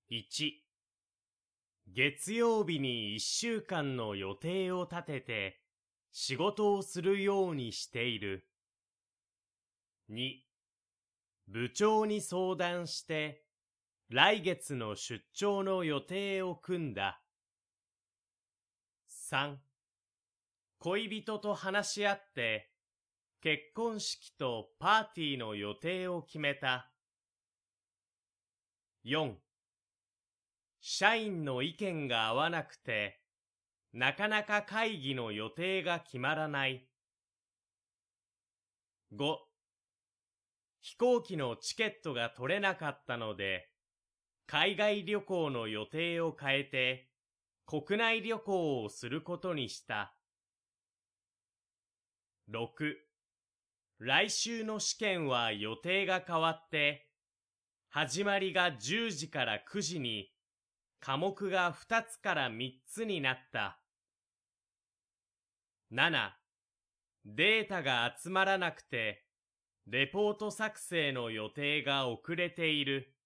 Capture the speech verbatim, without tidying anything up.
いち、月曜日にいっしゅうかんの予定を立てて仕事をするようにしている。に、部長に相談して来月の出張の予定を組んだ。さん、恋人と話し合って結婚式とパーティーの予定を決めた。よん、社員の意見が合わなくて、なかなか会議の予定が決まらない。ご、飛行機のチケットが取れなかったので、海外旅行の予定を変えて、国内旅行をすることにした。ろく、来週の試験は予定が変わって、始まりがじゅうじからくじに、科目がふたつからみっつになった。なな、データが集まらなくて、レポート作成の予定が遅れている。